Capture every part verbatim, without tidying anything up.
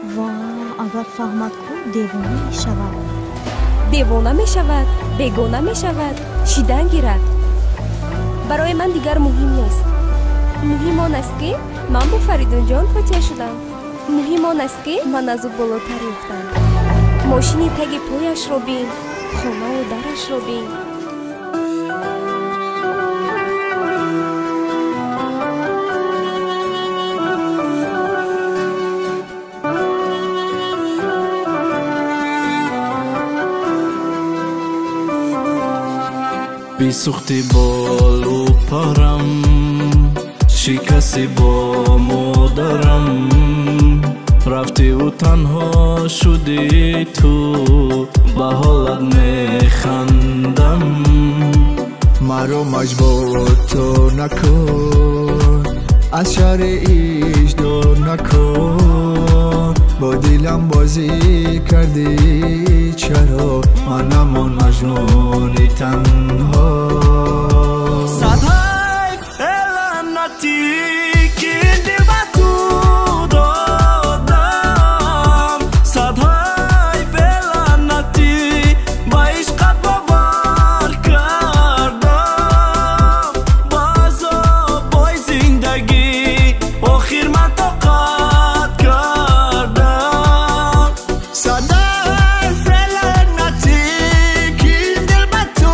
واه اگر فهمد کو دیوانه می شود. دیوانه می شود، بیگانه می شود، شیدن گیرد. برای من دیگر مهم نیست. مهم آن است که من با فریدون جان فاتحه شدم. مهم آن است که من از او بالاتر رفتم. ماشین تگ پایش را بین، خانه و درش را بین. بی سختی بالو پرم، شکستی با مادرم، رفتی و تنها شدی تو، به حالت میخندم. مرا مجبور تو نکن، از شر ایش دور نکن. با دلم بازی کردی چرا منم مجنون تنها. صدای لعنتی که دل با تو دادم، صدای لعنتی با عشقت باور کردم. بازا بای زندگی آخر من طاقت کردم. صدای لعنتی که دل با تو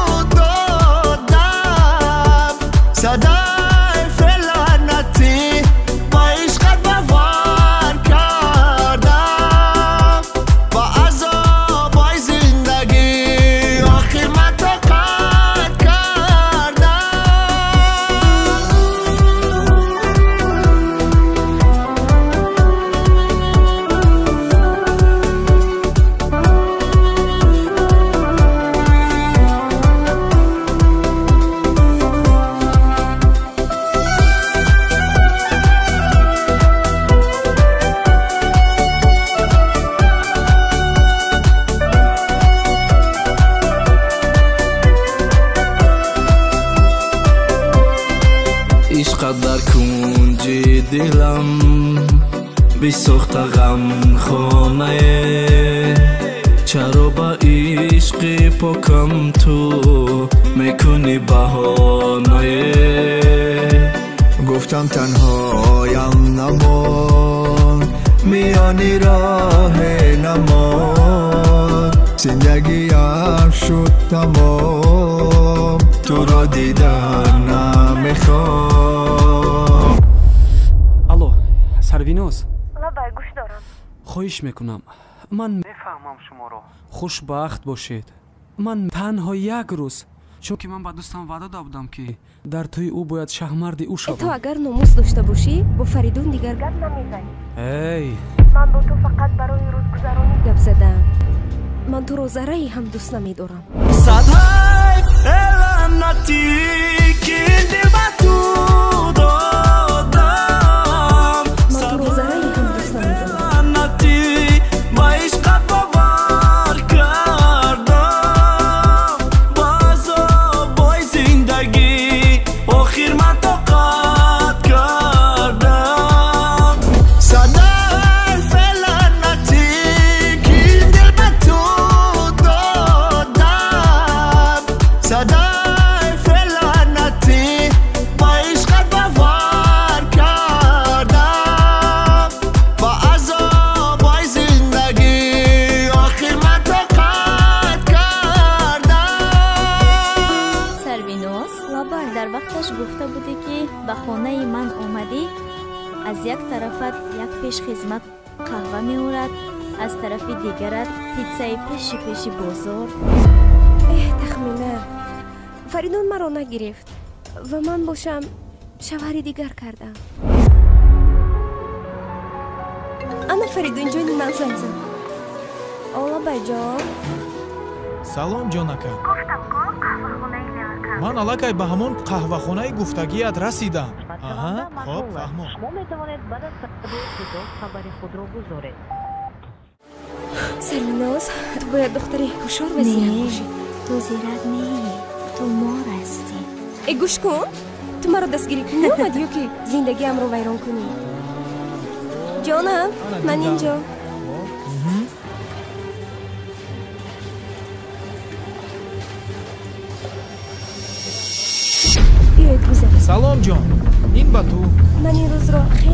دادم، صدای لعنتی با عشقت باور کردم. با عذابای زندگی آخر من طاقت کردم. عشقت در کنج دلم بسوخت غم خانه، چرا با عشق پاکم تو میکنی بهانه. گفتم تنهایم نمان، میانی راه نمان. زندگیم شد تمام، تو را دیدن نمیخوام. الو سرویناز، لبای گوش دارم. خواهش میکنم من میفهمم شما را. خوشبخت باشید. من تنها یک روز، چون که من با دوستم وعده داده بودم که در توی او باید شهرمرد او شوم. تو اگر ناموس داشته باشی با فریدون دیگر گپ نمیزنی. ای من با تو فقط برای روزگذرانی گپ زدم. من تو رو ذره هم دوست نمیدارم. صدای لعنتی که دل با تو دادم، من تو رو ذره هم دوست نمیدارم. لعنتی با عشقت باور کردم. بازا بای زندگی آخر من طاقت کردم. صدای لعنتی که دل با تو دادم، صدای لعنتی با عشقت باور کردم. با عذابای زندگی آخر من طاقت کردم. سرویناز لابر در وقتش گفته بوده که به خانه من آمدی، از یک طرفت یک پیش خدمت قهوه می آورد، از طرف دیگرت پیتزای پیشی پیشی بازار. اه تخمینه. فریدون مرا نگرفت و من باشم شوهری دیگر کردم. انا فریدون جانی من زنگ زد. آلا بای جان. салом ҷонака. ман аллакай ба ҳамон қаҳвахонаи гуфтагият расидам. аҳа хоб фаҳмон. سریناز تو باید دختری هوشیار و زیرک باشی. تو زیرک نی، تو مار هستی. ای گوش کن، تو مرا دستگیری کنی اومدی یا که زندگیم رو ویران کنی؟ ҷонам, ман инҷо. Салом ҷон, ин ба ту. Ман ин рӯзро